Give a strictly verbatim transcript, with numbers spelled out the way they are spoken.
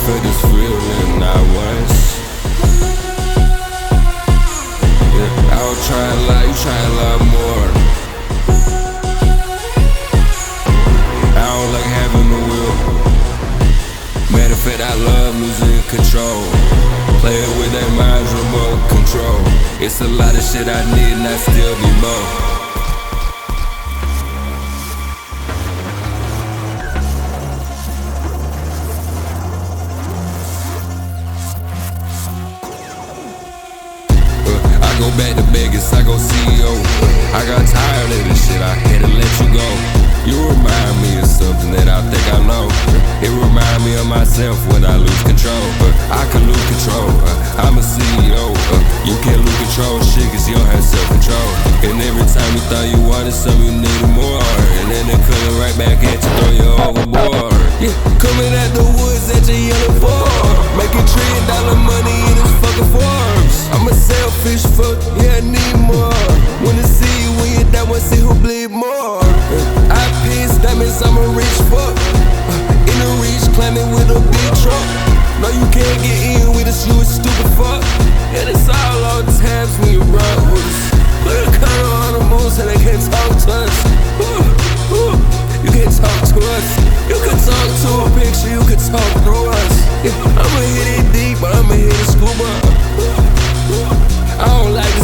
felt this feeling not once. Yeah, I was trying a lot, you trying a lot more. I don't like having the will. Matter of fact, I love losing control. Playing with their minds, remote control. It's a lot of shit I need and I still need more. I go back to Vegas, I go C E O. I got tired of this shit, I had to let you go. You remind me of something that I think I know. It remind me of myself when I lose control. But I can lose control, I'm a C E O. You can't lose control, shit, cause you don't have self-control. And every time you thought you wanted something, you needed more. And then they coming right back at you, throw you overboard. Yeah, coming at the woods at your yellow Ford, making trillion dollar money in this fucking Forbes. I'm a selfish fuck, yeah, I need more. Wanna see you when you're down, wanna see who bleed more. I piss, that means I'm a rich fuck. In the reach, climbing with a big truck. No, you can't get in with us, you a stupid fuck. And it's all on tabs when you run with us. Put a color on the moves and they can't talk to us. Ooh, ooh, you can't talk to us. You can talk to a picture, you can talk through us. Yeah, I'ma hit it deep, but I'ma hit it scuba. I don't like